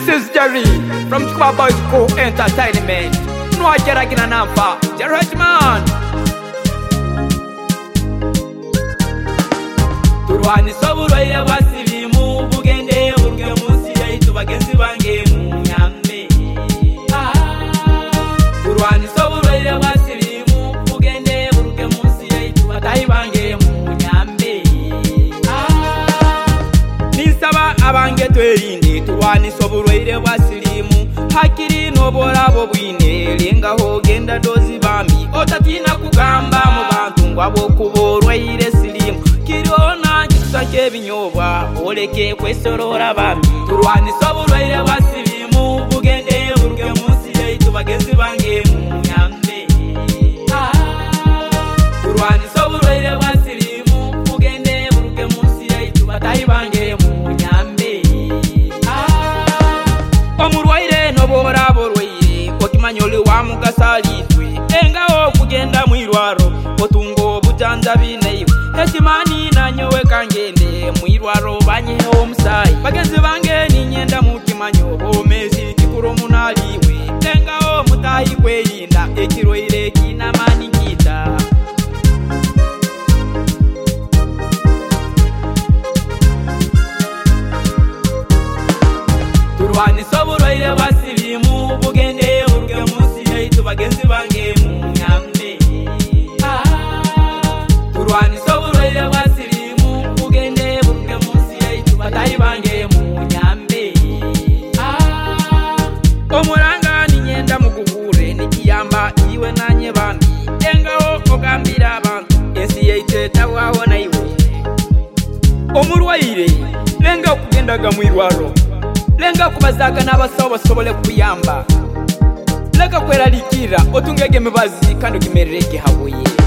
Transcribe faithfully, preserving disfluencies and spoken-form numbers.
is Jerry from Chukwa Boys Co Entertainment. No I get a nampa, Jerry man. Turwani soburo basirimu bugende urge munsi yaitu bagenzi bange munyambe. Turwani soburo basirimu bugende urge munsi yaitu batayi bange munyambe. Nisaba abange twerinde turwani soburo basirimu hakiri nobora bo bwine lenga ho genda dozi bami otatina kugamba mu bantu ngwabo kuborwa ire sirimu kirona gitsake binyobwa oleke kwesorora bami turwani soburwaire basirimu bugende urge munsi yaitu bagenzi bange munyambe. Turwani soburwaire basirimu bugende urge munsi yaitu batayi bange munyambe. Omurwaire nobora borwaire kokimanyoli wa mugasalitwe engaho kugenda mwirwaro otungo bujanja bineyo hekimani nanyowe kangende mwirwaro banyeho omusayi bagenzi bange ninyenda mukimanyo bomezi kikuru munaliwe engaho mutahi kwerinda ekirwaire kinamani kita. Turwani soburwaire basirimu bugende urge munsi yaitu bagenzi bange munyambe. Turwani soburwaire basirimu bugende urge munsi yaitu batayi bange munyambe. Omuranga ninyenda mukubure nikiyamba iwe nanye bambi engaho ogambira abantu ensi yaitu tawaho na iwe. Omurwaire lenga kugendaga mwirwaro lenga kubazaga n'abasawo basobole kuyamba leka kweralikira otungege mibazi kandi ukimerereke habuye.